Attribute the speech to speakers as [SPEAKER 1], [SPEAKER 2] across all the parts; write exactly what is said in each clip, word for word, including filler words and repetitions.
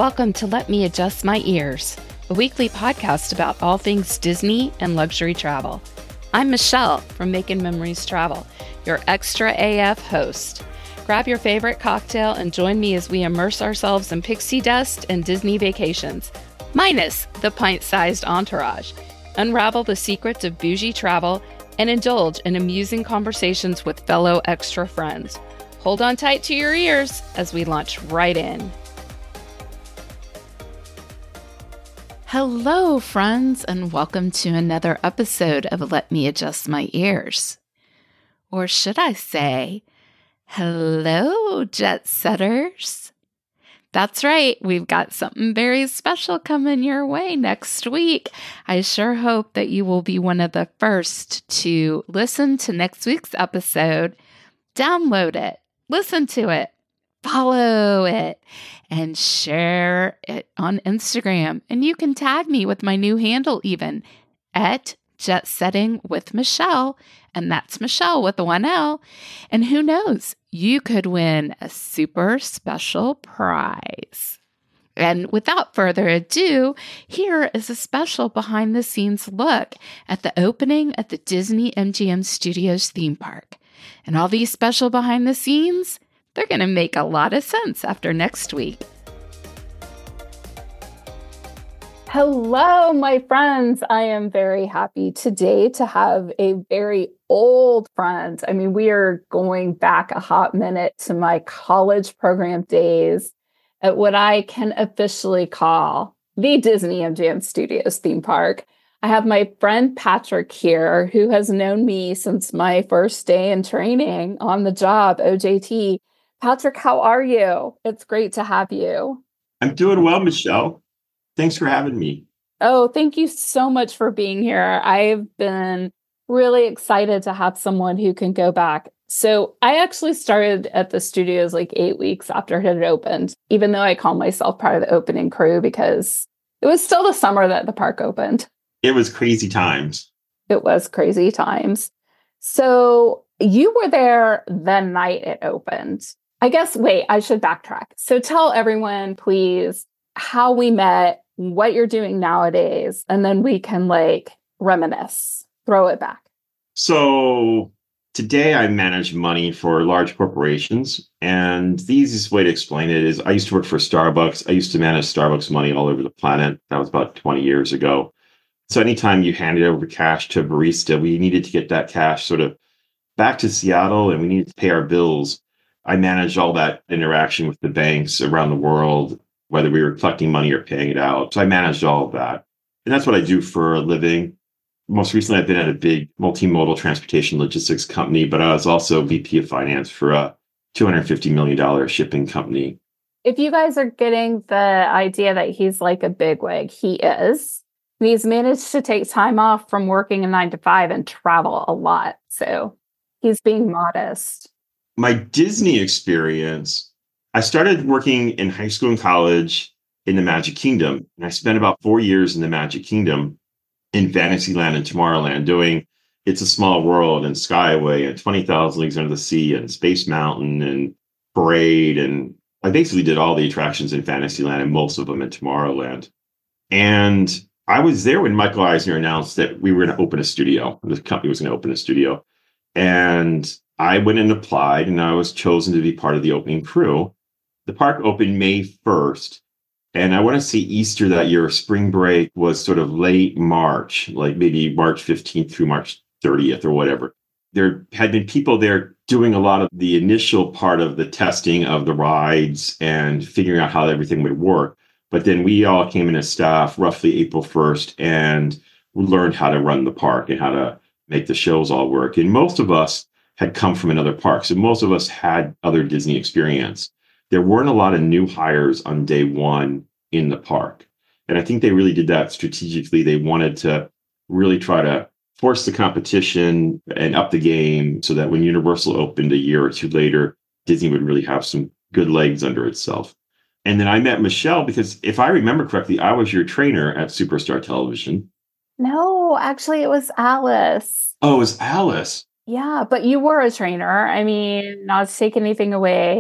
[SPEAKER 1] Welcome to Let Me Adjust My Ears, a weekly podcast about all things Disney and luxury travel. I'm Michelle from Making Memories Travel, your extra A F host. Grab your favorite cocktail and join me as we immerse ourselves in pixie dust and Disney vacations, minus the pint-sized entourage. Unravel the secrets of bougie travel and indulge in amusing conversations with fellow extra friends. Hold on tight to your ears as we launch right in. Hello, friends, and welcome to another episode of Let Me Adjust My Ears. Or should I say, hello, jet setters. That's right, we've got something very special coming your way next week. I sure hope that you will be one of the first to listen to next week's episode, download it, listen to it, follow it, and share it on Instagram. And you can tag me with my new handle even, at Jet Setting with Michelle. And that's Michelle with the one L. And who knows, you could win a super special prize. And without further ado, here is a special behind the scenes look at the opening at the Disney M G M Studios theme park. And all these special behind the scenes, they're going to make a lot of sense after next week. Hello, my friends. I am very happy today to have a very old friend. I mean, we are going back a hot minute to my college program days at what I can officially call the Disney M G M Studios theme park. I have my friend Patrick here, who has known me since my first day in training on the job, O J T. Patrick, how are you? It's great to have you.
[SPEAKER 2] I'm doing well, Michelle. Thanks for having me.
[SPEAKER 1] Oh, thank you so much for being here. I've been really excited to have someone who can go back. So I actually started at the studios like eight weeks after it had opened, even though I call myself part of the opening crew because it was still the summer that the park opened.
[SPEAKER 2] It was crazy times.
[SPEAKER 1] It was crazy times. So you were there the night it opened. I guess, wait, I should backtrack. So tell everyone, please, how we met, what you're doing nowadays, and then we can like reminisce, throw it back.
[SPEAKER 2] So today I manage money for large corporations. And the easiest way to explain it is I used to work for Starbucks. I used to manage Starbucks money all over the planet. That was about twenty years ago. So anytime you handed over cash to a barista, we needed to get that cash sort of back to Seattle and we needed to pay our bills. I managed all that interaction with the banks around the world, whether we were collecting money or paying it out. So I managed all of that. And that's what I do for a living. Most recently, I've been at a big multimodal transportation logistics company, but I was also V P of finance for a two hundred fifty million dollars shipping company.
[SPEAKER 1] If you guys are getting the idea that he's like a bigwig, he is. He's managed to take time off from working a nine to five and travel a lot. So he's being modest.
[SPEAKER 2] My Disney experience, I started working in high school and college in the Magic Kingdom. And I spent about four years in the Magic Kingdom in Fantasyland and Tomorrowland doing It's a Small World and Skyway and twenty thousand Leagues Under the Sea and Space Mountain and Parade. And I basically did all the attractions in Fantasyland and most of them in Tomorrowland. And I was there when Michael Eisner announced that we were going to open a studio. The company was going to open a studio. And I went and applied, and I was chosen to be part of the opening crew. The park opened May first, and I want to say Easter that year, spring break, was sort of late March, like maybe March fifteenth through March thirtieth or whatever. There had been people there doing a lot of the initial part of the testing of the rides and figuring out how everything would work. But then we all came in as staff roughly April first and learned how to run the park and how to make the shows all work. And most of us had come from another park. So most of us had other Disney experience. There weren't a lot of new hires on day one in the park. And I think they really did that strategically. They wanted to really try to force the competition and up the game so that when Universal opened a year or two later, Disney would really have some good legs under itself. And then I met Michelle because if I remember correctly, I was your trainer at Superstar Television.
[SPEAKER 1] No, actually, it was Alice.
[SPEAKER 2] Oh, it was Alice.
[SPEAKER 1] Yeah, but you were a trainer. I mean, not to take anything away,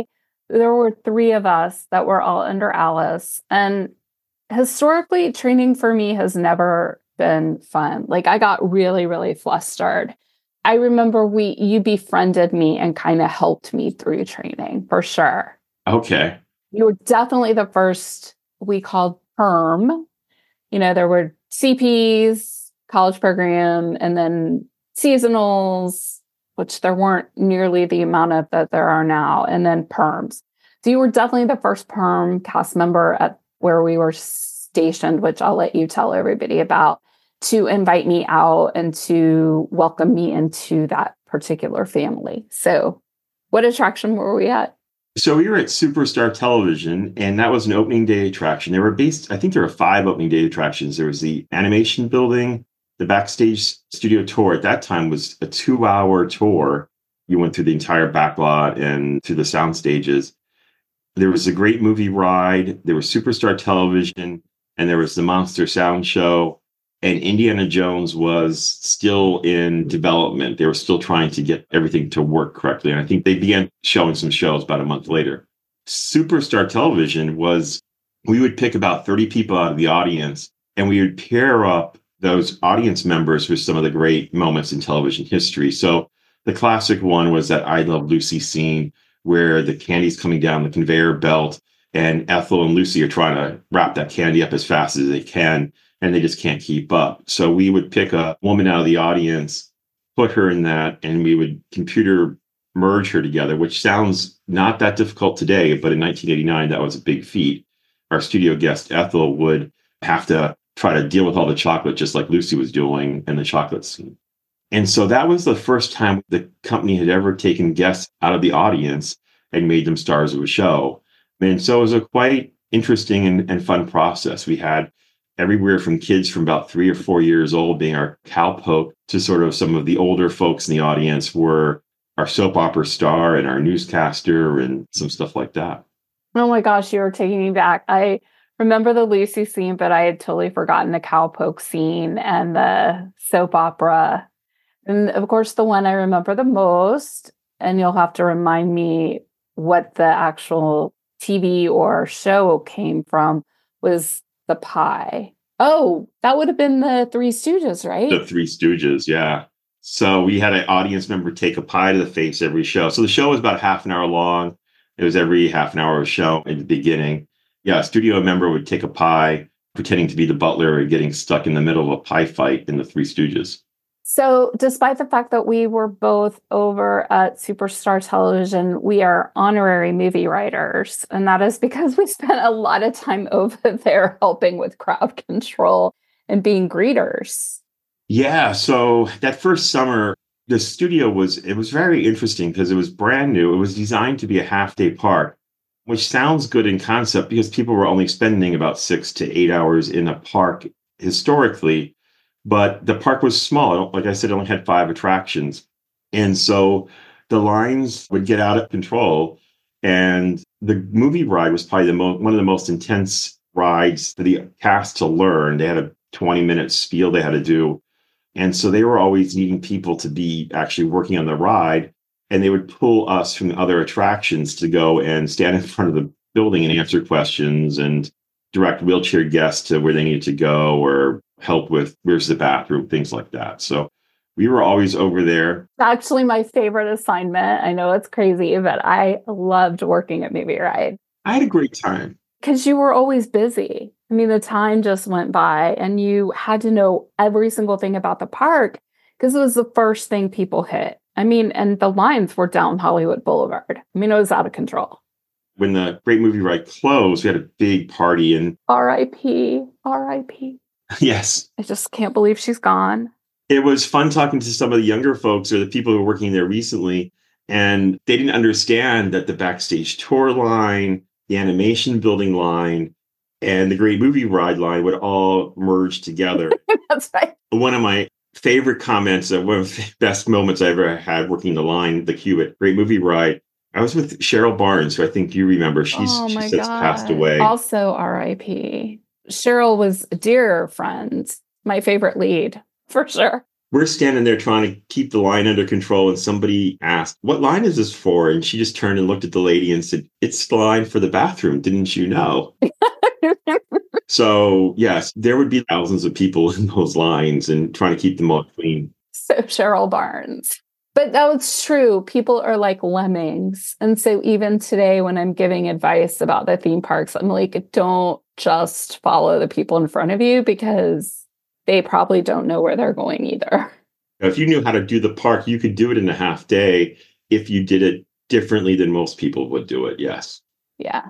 [SPEAKER 3] there were three of us that were all under Alice. And historically, training for me has never been fun. Like, I got really, really flustered. I remember we you befriended me and kind of helped me through training, for sure.
[SPEAKER 2] Okay.
[SPEAKER 3] You were definitely the first we called perm. You know, there were C Ps, college program, and then seasonals, which there weren't nearly the amount of that there are now, and then perms. So you were definitely the first perm cast member at where we were stationed, which I'll let you tell everybody about, to invite me out and to welcome me into that particular family. So what attraction were we at?
[SPEAKER 2] So we were at Superstar Television, and that was an opening day attraction. There were based, I think there were five opening day attractions. There was the animation building, the backstage studio tour. At that time was a two-hour tour. You went through the entire back lot and through the sound stages. There was a great movie ride. There was Superstar Television, and there was the Monster Sound Show. And Indiana Jones was still in development. They were still trying to get everything to work correctly. And I think they began showing some shows about a month later. Superstar Television was, we would pick about thirty people out of the audience, and we would pair up those audience members with some of the great moments in television history. So the classic one was that I Love Lucy scene where the candy's coming down the conveyor belt and Ethel and Lucy are trying to wrap that candy up as fast as they can, and they just can't keep up. So we would pick a woman out of the audience, put her in that, and we would computer merge her together, which sounds not that difficult today, but in nineteen eighty-nine, that was a big feat. Our studio guest, Ethel, would have to try to deal with all the chocolate, just like Lucy was doing in the chocolate scene. And so that was the first time the company had ever taken guests out of the audience and made them stars of a show. And so it was a quite interesting and, and fun process. We had everywhere from kids from about three or four years old being our cowpoke to sort of some of the older folks in the audience were our soap opera star and our newscaster and some stuff like that.
[SPEAKER 3] Oh my gosh, you were taking me back. I remember the Lucy scene, but I had totally forgotten the cowpoke scene and the soap opera. And of course, the one I remember the most, and you'll have to remind me what the actual T V or show came from, was the pie. Oh, that would have been the Three Stooges, right?
[SPEAKER 2] The Three Stooges, yeah. So we had an audience member take a pie to the face every show. So the show was about half an hour long. It was every half an hour of show in the beginning. Yeah, a studio member would take a pie, pretending to be the butler and getting stuck in the middle of a pie fight in the Three Stooges.
[SPEAKER 3] So despite the fact that we were both over at Superstar Television, we are honorary movie writers. And that is because we spent a lot of time over there helping with crowd control and being greeters.
[SPEAKER 2] Yeah. So that first summer, the studio was, it was very interesting because it was brand new. It was designed to be a half day park, which sounds good in concept because people were only spending about six to eight hours in a park historically. But the park was small. Like I said, it only had five attractions. And so the lines would get out of control. And the movie ride was probably the mo- one of the most intense rides for the cast to learn. They had a twenty minute spiel they had to do. And so they were always needing people to be actually working on the ride. And they would pull us from the other attractions to go and stand in front of the building and answer questions and direct wheelchair guests to where they needed to go or help with where's the bathroom, things like that. So we were always over there.
[SPEAKER 3] Actually, my favorite assignment. I know it's crazy, but I loved working at Movie Ride.
[SPEAKER 2] I had a great time.
[SPEAKER 3] Because you were always busy. I mean, the time just went by and you had to know every single thing about the park because it was the first thing people hit. I mean, and the lines were down Hollywood Boulevard. I mean, it was out of control.
[SPEAKER 2] When the Great Movie Ride closed, we had a big party and
[SPEAKER 3] R I P R I P
[SPEAKER 2] Yes.
[SPEAKER 3] I just can't believe she's gone.
[SPEAKER 2] It was fun talking to some of the younger folks or the people who were working there recently, and they didn't understand that the backstage tour line, the animation building line, and the Great Movie Ride line would all merge together.
[SPEAKER 3] That's right.
[SPEAKER 2] One of my favorite comments, uh, one of the best moments I ever had working the line, the queue at Great Movie Ride, I was with Cheryl Barnes, who I think you remember. She's
[SPEAKER 3] oh my
[SPEAKER 2] she's since
[SPEAKER 3] God.
[SPEAKER 2] passed away.
[SPEAKER 3] Also R I P Cheryl was a dear friend, my favorite lead, for sure.
[SPEAKER 2] we're standing there trying to keep the line under control. And somebody asked, what line is this for? And she just turned and looked at the lady and said, it's the line for the bathroom. Didn't you know? So, yes, there would be thousands of people in those lines and trying to keep them all clean.
[SPEAKER 3] So Cheryl Barnes. But that's true. People are like lemmings. And so even today, when I'm giving advice about the theme parks, I'm like, don't just follow the people in front of you because they probably don't know where they're going either.
[SPEAKER 2] If you knew how to do the park, you could do it in a half day if you did it differently than most people would do it. Yes.
[SPEAKER 3] Yeah.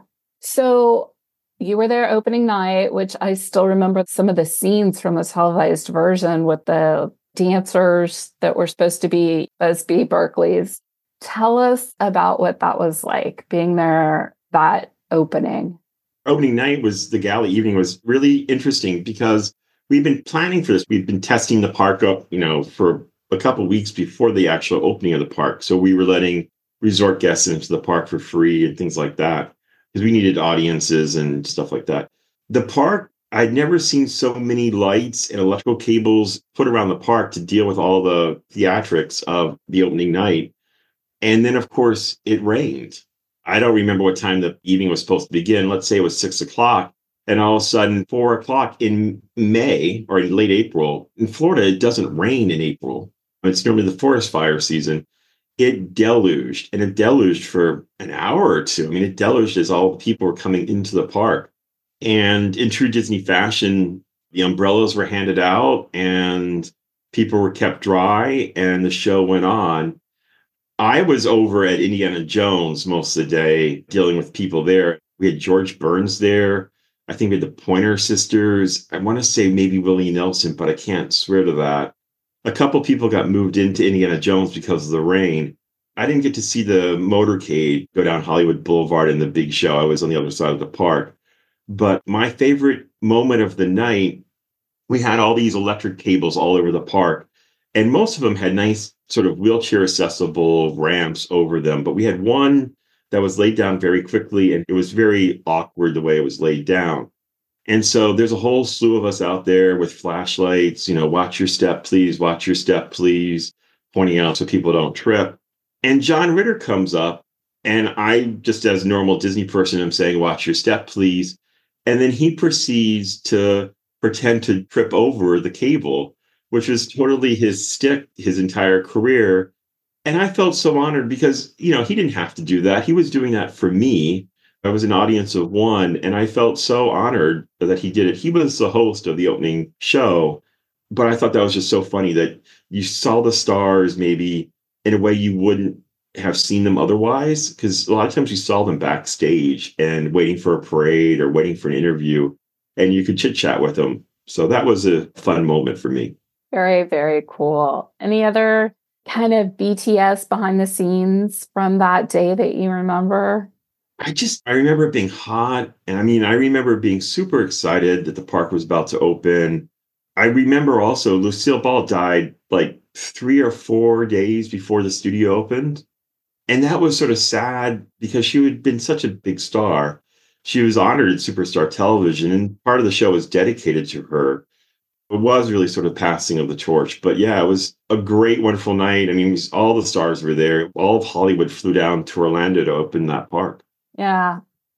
[SPEAKER 3] So you were there opening night, which I still remember some of the scenes from the televised version with the dancers that were supposed to be Busby Berkeley's. Tell us about what that was like, being there that opening.
[SPEAKER 2] Opening night was the gala evening was really interesting because we've been planning for this. We've been testing the park up, you know, for a couple of weeks before the actual opening of the park. So we were letting resort guests into the park for free and things like that because we needed audiences and stuff like that. The park, I'd never seen so many lights and electrical cables put around the park to deal with all the theatrics of the opening night. And then, of course, it rained. I don't remember what time the evening was supposed to begin. Let's say it was six o'clock. And all of a sudden, four o'clock in May or in late April, in Florida, it doesn't rain in April. It's normally the forest fire season. It deluged, and it deluged for an hour or two. I mean, it deluged as all the people were coming into the park. And in true Disney fashion, the umbrellas were handed out and people were kept dry and the show went on. I was over at Indiana Jones most of the day dealing with people there. We had George Burns there. I think we had the Pointer Sisters. I want to say maybe Willie Nelson, but I can't swear to that. A couple people got moved into Indiana Jones because of the rain. I didn't get to see the motorcade go down Hollywood Boulevard in the big show. I was on the other side of the park. But my favorite moment of the night, we had all these electric cables all over the park. And most of them had nice sort of wheelchair accessible ramps over them. But we had one that was laid down very quickly. And it was very awkward the way it was laid down. And so there's a whole slew of us out there with flashlights, you know, watch your step, please, watch your step, please, pointing out so people don't trip. And John Ritter comes up. And I, just as a normal Disney person, am saying, watch your step, please. And then he proceeds to pretend to trip over the cable, which was totally his stick his entire career. And I felt so honored because, you know, he didn't have to do that. He was doing that for me. I was an audience of one, and I felt so honored that he did it. He was the host of the opening show, but I thought that was just so funny that you saw the stars maybe in a way you wouldn't have seen them otherwise, because a lot of times you saw them backstage and waiting for a parade or waiting for an interview, and you could chit chat with them. So that was a fun moment for me.
[SPEAKER 3] Very, very cool. Any other kind of B T S behind the scenes from that day that you remember?
[SPEAKER 2] I just, I remember it being hot. And I mean, I remember being super excited that the park was about to open. I remember also Lucille Ball died like three or four days before the studio opened. And that was sort of sad because she had been such a big star. She was honored at Superstar Television, and part of the show was dedicated to her. It was really sort of passing of the torch. But yeah, it was a great, wonderful night. I mean, it was, all the stars were there. All of Hollywood flew down to Orlando to open that park.
[SPEAKER 3] Yeah.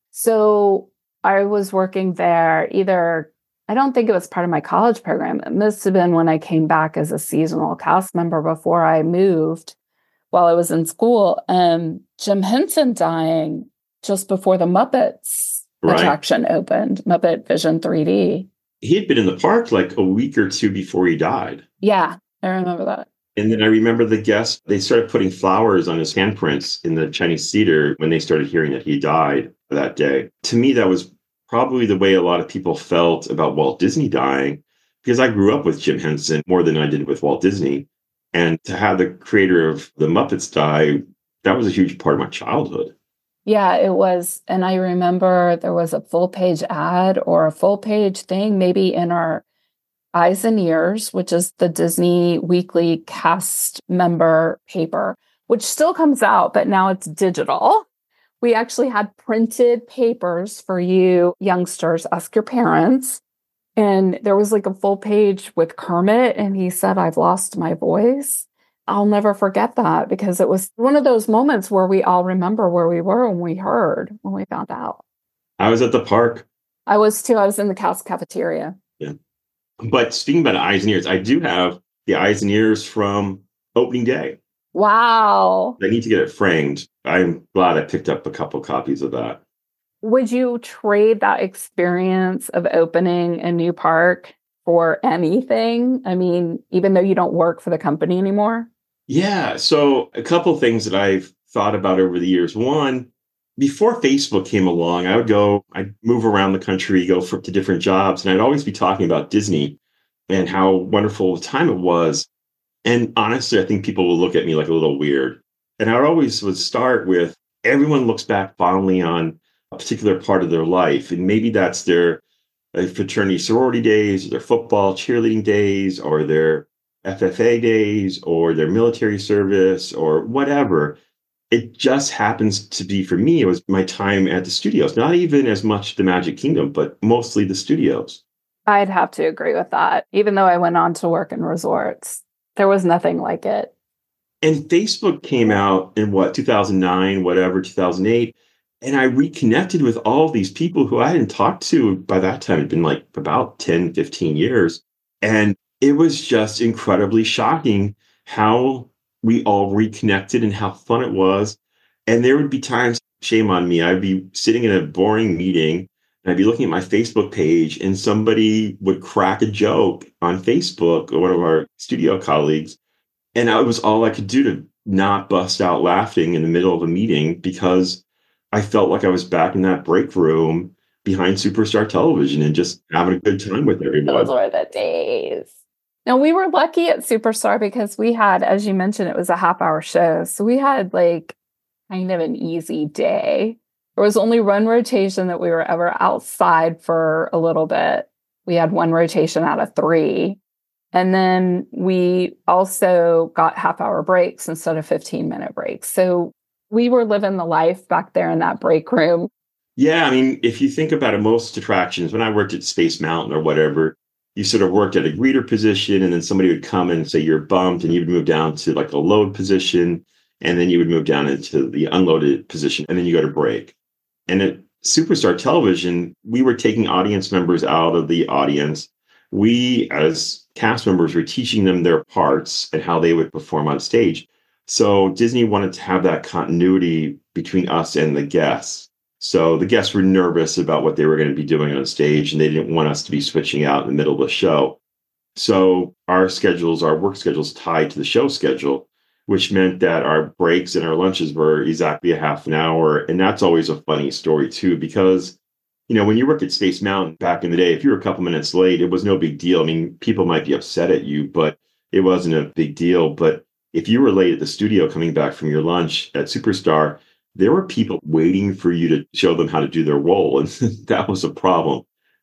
[SPEAKER 3] So I was working there either, I don't think it was part of my college program. It must have been when I came back as a seasonal cast member before I moved while I was in school. Um, Jim Henson dying just before the Muppets right. attraction opened, Muppet Vision three D.
[SPEAKER 2] He had been in the park like a week or two before he died.
[SPEAKER 3] Yeah, I remember that.
[SPEAKER 2] And then I remember the guests, they started putting flowers on his handprints in the Chinese theater when they started hearing that he died that day. To me, that was probably the way a lot of people felt about Walt Disney dying, because I grew up with Jim Henson more than I did with Walt Disney. And to have the creator of the Muppets die, that was a huge part of my childhood.
[SPEAKER 3] Yeah, it was. And I remember there was a full page ad or a full page thing, maybe in our Eyes and Ears, which is the Disney Weekly cast member paper, which still comes out, but now it's digital. We actually had printed papers for you youngsters, ask your parents, And there was like a full page with Kermit, and he said, "I've lost my voice." I'll never forget that because it was one of those moments where we all remember where we were when we heard, when we found out.
[SPEAKER 2] I was at the park.
[SPEAKER 3] I was too. I was in the Cass cafeteria.
[SPEAKER 2] Yeah. But speaking about eyes and ears, I do have the eyes and ears from opening day.
[SPEAKER 3] Wow.
[SPEAKER 2] I need to get it framed. I'm glad I picked up a couple copies of that.
[SPEAKER 3] Would you trade that experience of opening a new park for anything? I mean, even though you don't work for the company anymore?
[SPEAKER 2] Yeah. So a couple things that I've thought about over the years. One, before Facebook came along, I would go, I'd move around the country, go for, to different jobs, and I'd always be talking about Disney and how wonderful a time it was. And honestly, I think people will look at me like a little weird. And I always would start with everyone looks back fondly on a particular part of their life. And maybe that's their uh, fraternity sorority days, or their football cheerleading days, or their F F A days, or their military service, or whatever. It just happens to be, for me, it was my time at the studios, not even as much the Magic Kingdom, but mostly the studios.
[SPEAKER 3] I'd have to agree with that. Even though I went on to work in resorts, there was nothing like it.
[SPEAKER 2] And Facebook came out in what, two thousand nine, whatever, two thousand eight. And I reconnected with all of these people who I hadn't talked to by that time. It'd been like about ten, fifteen years. And it was just incredibly shocking how we all reconnected and how fun it was. And there would be times, shame on me, I'd be sitting in a boring meeting and I'd be looking at my Facebook page and somebody would crack a joke on Facebook, or one of our studio colleagues. And that was all I could do to not bust out laughing in the middle of a meeting, because I felt like I was back in that break room behind Superstar Television and just having a good time with everyone.
[SPEAKER 3] Those were the days. Now, we were lucky at Superstar because we had, as you mentioned, it was a half hour show. So we had like kind of an easy day. There was only one rotation that we were ever outside for a little bit. We had one rotation out of three. And then we also got half hour breaks instead of fifteen minute breaks. So we were living the life back there in that break room.
[SPEAKER 2] Yeah. I mean, if you think about it, most attractions, when I worked at Space Mountain or whatever, you sort of worked at a greeter position, and then somebody would come and say you're bumped, and you would move down to like a load position, and then you would move down into the unloaded position, and then you go to break. And at Superstar Television, we were taking audience members out of the audience. We, as cast members, were teaching them their parts and how they would perform on stage. So Disney wanted to have that continuity between us and the guests. So the guests were nervous about what they were going to be doing on stage, and they didn't want us to be switching out in the middle of the show. So our schedules, our work schedules tied to the show schedule, which meant that our breaks and our lunches were exactly a half an hour. And that's always a funny story too, because, you know, when you work at Space Mountain back in the day, if you were a couple minutes late, it was no big deal. I mean, people might be upset at you, but it wasn't a big deal. But if you were late at the studio coming back from your lunch at Superstar, there were people waiting for you to show them how to do their role. And that was a problem.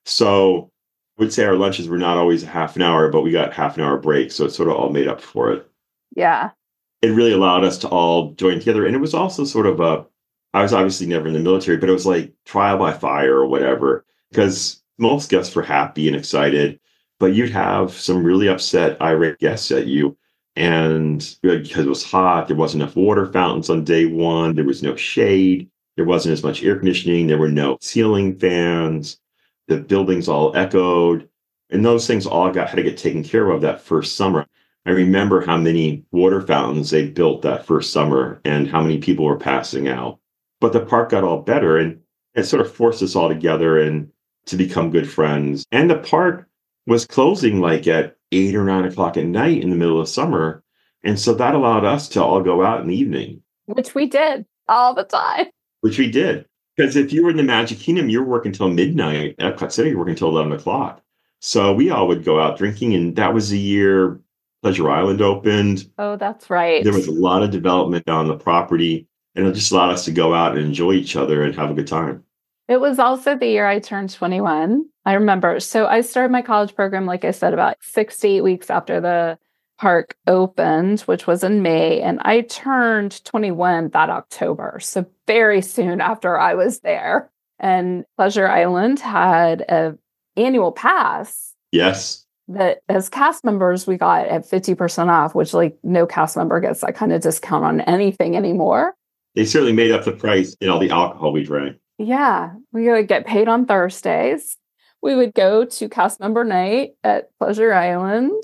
[SPEAKER 2] So I would say our lunches were not always a half an hour, but we got half an hour break. So it sort of all made up for it.
[SPEAKER 3] Yeah.
[SPEAKER 2] It really allowed us to all join together. And it was also sort of a, I was obviously never in the military, but it was like trial by fire or whatever, because most guests were happy and excited, but you'd have some really upset, irate guests at you. And because it was hot, there wasn't enough water fountains on day one. There was no shade. There wasn't as much air conditioning. There were no ceiling fans. The buildings all echoed. And those things all got had to get taken care of that first summer. I remember how many water fountains they built that first summer and how many people were passing out. But the park got all better, and it sort of forced us all together and to become good friends. And the park was closing like at eight or nine o'clock at night in the middle of summer. And so that allowed us to all go out in the evening.
[SPEAKER 3] Which we did all the time.
[SPEAKER 2] Which we did. Because if you were in the Magic Kingdom, you were working until midnight. At Epcot City, you were working until eleven o'clock. So we all would go out drinking. And that was the year Pleasure Island opened.
[SPEAKER 3] Oh, that's right.
[SPEAKER 2] There was a lot of development on the property. And it just allowed us to go out and enjoy each other and have a good time.
[SPEAKER 3] It was also the year I turned twenty-one. I remember. So I started my college program, like I said, about six to eight weeks after the park opened, which was in May. And I turned twenty-one that October. So very soon after I was there. And Pleasure Island had a annual pass
[SPEAKER 2] Yes.
[SPEAKER 3] that as cast members we got at fifty percent off, which like no cast member gets that kind of discount on anything anymore.
[SPEAKER 2] They certainly made up the price in all the alcohol we drank.
[SPEAKER 3] Yeah, we would get paid on Thursdays. We would go to cast member night at Pleasure Island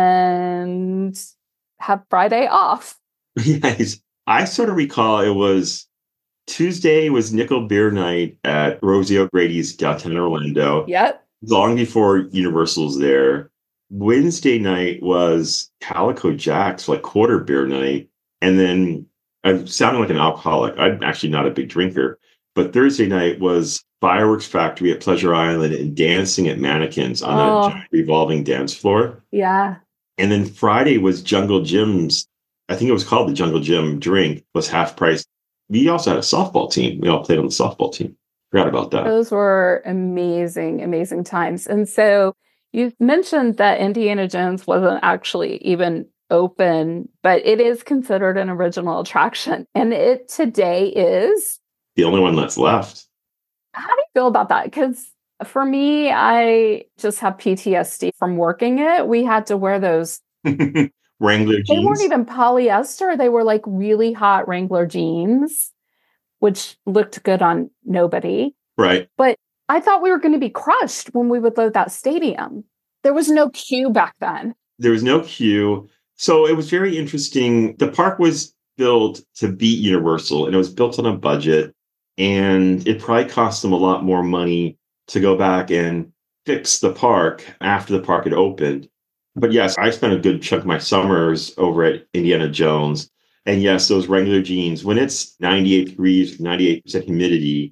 [SPEAKER 3] and have Friday off.
[SPEAKER 2] Yes. I sort of recall it was Tuesday was nickel beer night at Rosie O'Grady's downtown Orlando.
[SPEAKER 3] Yep.
[SPEAKER 2] Long before Universal's there. Wednesday night was Calico Jack's, like quarter beer night. And then I'm sounding like an alcoholic. I'm actually not a big drinker. But Thursday night was Fireworks Factory at Pleasure Island and dancing at Mannequins on
[SPEAKER 3] Oh.
[SPEAKER 2] a giant revolving dance floor.
[SPEAKER 3] Yeah.
[SPEAKER 2] And then Friday was Jungle Jim's, I think it was called the Jungle Jim drink, was half price. We also had a softball team. We all played on the softball team. Forgot about that.
[SPEAKER 3] Those were amazing, amazing times. And so you mentioned that Indiana Jones wasn't actually even open, but it is considered an original attraction. And it today is.
[SPEAKER 2] The only one that's left.
[SPEAKER 3] How do you feel about that? Because for me, I just have P T S D from working it. We had to wear those.
[SPEAKER 2] Wrangler jeans.
[SPEAKER 3] They weren't even polyester. They were like really hot Wrangler jeans, which looked good on nobody.
[SPEAKER 2] Right.
[SPEAKER 3] But I thought we were going to be crushed when we would load that stadium. There was no queue back then.
[SPEAKER 2] There was no queue. So it was very interesting. The park was built to beat Universal, and it was built on a budget. And it probably cost them a lot more money to go back and fix the park after the park had opened. But yes, I spent a good chunk of my summers over at Indiana Jones. And yes, those Wrangler jeans, when it's ninety-eight degrees, ninety-eight percent humidity,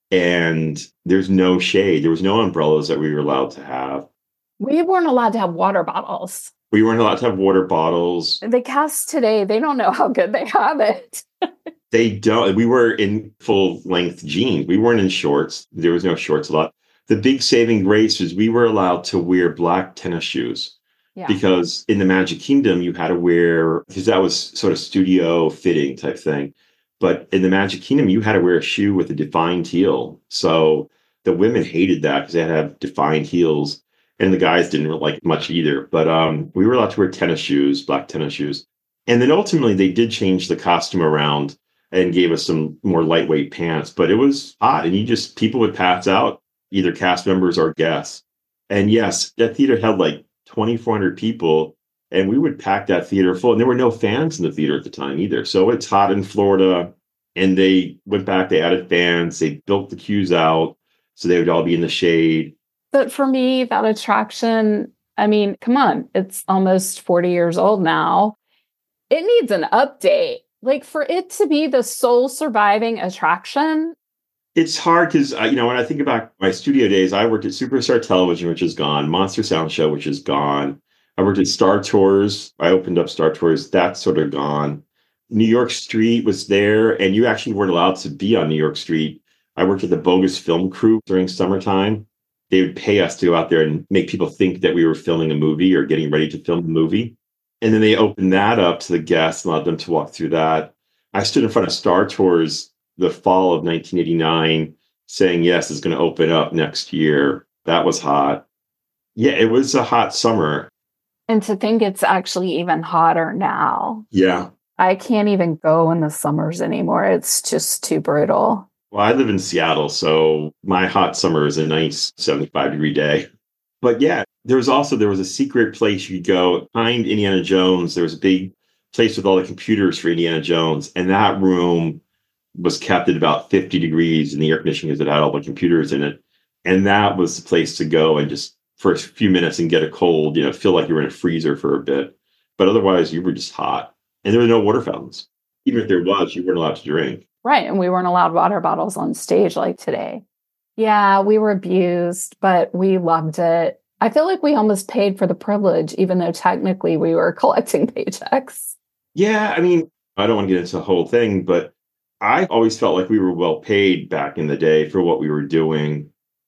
[SPEAKER 2] and there's no shade, there was no umbrellas that we were allowed to have.
[SPEAKER 3] We weren't allowed to have water bottles.
[SPEAKER 2] We weren't allowed to have water bottles.
[SPEAKER 3] The cast today, they don't know how good they have it.
[SPEAKER 2] They don't. We were in full length jeans. We weren't in shorts. There was no shorts allowed. The big saving grace was we were allowed to wear black tennis shoes.
[SPEAKER 3] Yeah.
[SPEAKER 2] Because in the Magic Kingdom, you had to wear, because that was sort of studio fitting type thing. But in the Magic Kingdom, you had to wear a shoe with a defined heel. So the women hated that because they had to have defined heels. And the guys didn't really like it much either. But um, we were allowed to wear tennis shoes, black tennis shoes. And then ultimately, they did change the costume around and gave us some more lightweight pants. But it was hot. And you just, people would pass out, either cast members or guests. And yes, that theater held like twenty-four hundred people, and we would pack that theater full. And there were no fans in the theater at the time either. So it's hot in Florida, and they went back, they added fans, they built the queues out so they would all be in the shade.
[SPEAKER 3] But for me, that attraction, I mean, come on, it's almost forty years old now. It needs an update. Like for it to be the sole surviving attraction.
[SPEAKER 2] It's hard because, uh, you know, when I think about my studio days, I worked at Superstar Television, which is gone, Monster Sound Show, which is gone. I worked at Star Tours. I opened up Star Tours. That's sort of gone. New York Street was there, and you actually weren't allowed to be on New York Street. I worked at the Bogus Film Crew during summertime. They would pay us to go out there and make people think that we were filming a movie or getting ready to film a movie. And then they opened that up to the guests and allowed them to walk through that. I stood in front of Star Tours the fall of nineteen eighty-nine saying, yes, it's going to open up next year. That was hot. Yeah, it was a hot summer.
[SPEAKER 3] And to think it's actually even hotter now.
[SPEAKER 2] Yeah.
[SPEAKER 3] I can't even go in the summers anymore. It's just too brutal.
[SPEAKER 2] Well, I live in Seattle, so my hot summer is a nice seventy-five degree day. But yeah, there was also, there was a secret place you could go behind Indiana Jones. There was a big place with all the computers for Indiana Jones. And that room was kept at about fifty degrees in the air conditioning because it had all the computers in it. And that was the place to go and just for a few minutes and get a cold, you know, feel like you were in a freezer for a bit. But otherwise, you were just hot. And there were no water fountains. Even if there was, you weren't allowed to drink.
[SPEAKER 3] Right. And we weren't allowed water bottles on stage like today. Yeah, we were abused, but we loved it. I feel like we almost paid for the privilege, even though technically we were collecting paychecks.
[SPEAKER 2] Yeah, I mean, I don't want to get into the whole thing, but I always felt like we were well paid back in the day for what we were doing.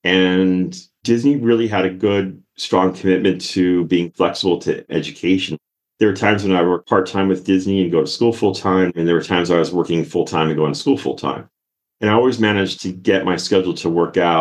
[SPEAKER 2] And Disney really had a good, strong commitment to being flexible to education. There were times when I worked part-time with Disney and go to school full-time, and there were times I was working full-time and going to school full-time. And I always managed to get my schedule to work out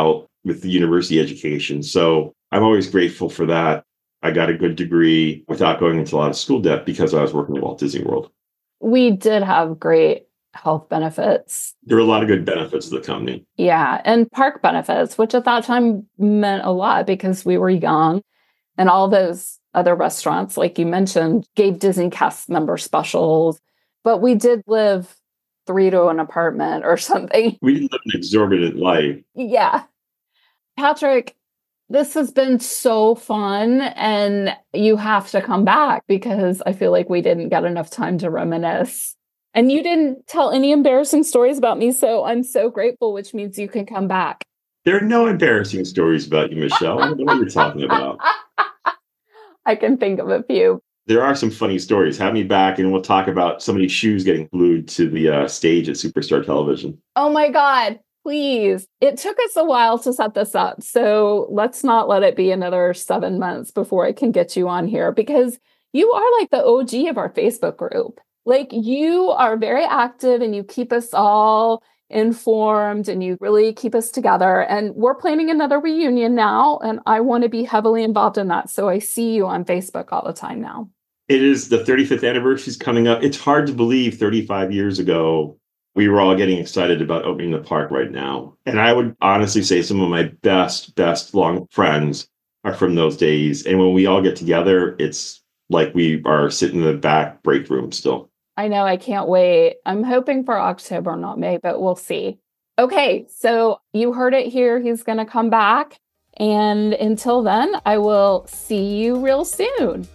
[SPEAKER 2] with the university education. So I'm always grateful for that. I got a good degree without going into a lot of school debt because I was working at Walt Disney World.
[SPEAKER 3] We did have great health benefits.
[SPEAKER 2] There were a lot of good benefits to the company.
[SPEAKER 3] Yeah. And park benefits, which at that time meant a lot because we were young. And all those other restaurants, like you mentioned, gave Disney cast member specials. But we did live three to an apartment or something.
[SPEAKER 2] We didn't live an exorbitant life.
[SPEAKER 3] Yeah. Patrick, this has been so fun. And you have to come back because I feel like we didn't get enough time to reminisce. And you didn't tell any embarrassing stories about me. So I'm so grateful, which means you can come back.
[SPEAKER 2] There are no embarrassing stories about you, Michelle. I don't know what you're talking about.
[SPEAKER 3] I can think of a few.
[SPEAKER 2] There are some funny stories. Have me back and we'll talk about somebody's shoes getting glued to the uh, stage at Superstar Television.
[SPEAKER 3] Oh my God, please. It took us a while to set this up. So let's not let it be another seven months before I can get you on here because you are like the O G of our Facebook group. Like you are very active and you keep us all informed and you really keep us together. And we're planning another reunion now. And I want to be heavily involved in that. So I see you on Facebook all the time now.
[SPEAKER 2] It is the thirty-fifth anniversary is coming up. It's hard to believe thirty-five years ago, we were all getting excited about opening the park right now. And I would honestly say some of my best, best long friends are from those days. And when we all get together, it's like we are sitting in the back break room still.
[SPEAKER 3] I know. I can't wait. I'm hoping for October, not May, but we'll see. Okay. So you heard it here. He's going to come back. And until then, I will see you real soon.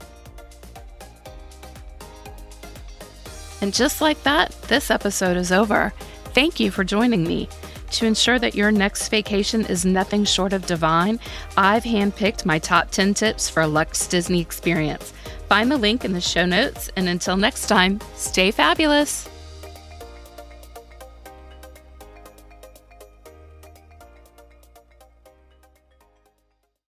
[SPEAKER 1] And just like that, this episode is over. Thank you for joining me. To ensure that your next vacation is nothing short of divine, I've handpicked my top ten tips for a Luxe Disney experience. Find the link in the show notes, and until next time, stay fabulous.